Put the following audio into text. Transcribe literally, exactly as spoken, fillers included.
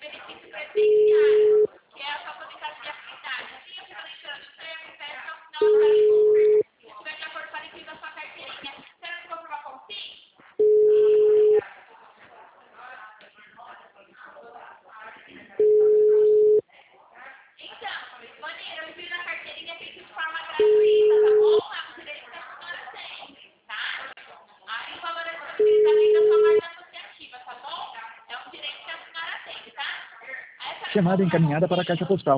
benefício previdenciário, que é a sua aposentadoria de atividade. Assim, eu fico lembrando o termo, até até o final do carimbo. Se estiver de acordo com a licença da sua carteirinha, você não ficou por uma config? Então, maneiro, eu vi na carteirinha feito de forma gratuita, tá bom? É um direito que a senhora tem, tá? Aí o valor é disponibilizado da sua marca associativa, tá bom? É um direito que a senhora tem, tá? Aí, Chamada encaminhada para a caixa postal.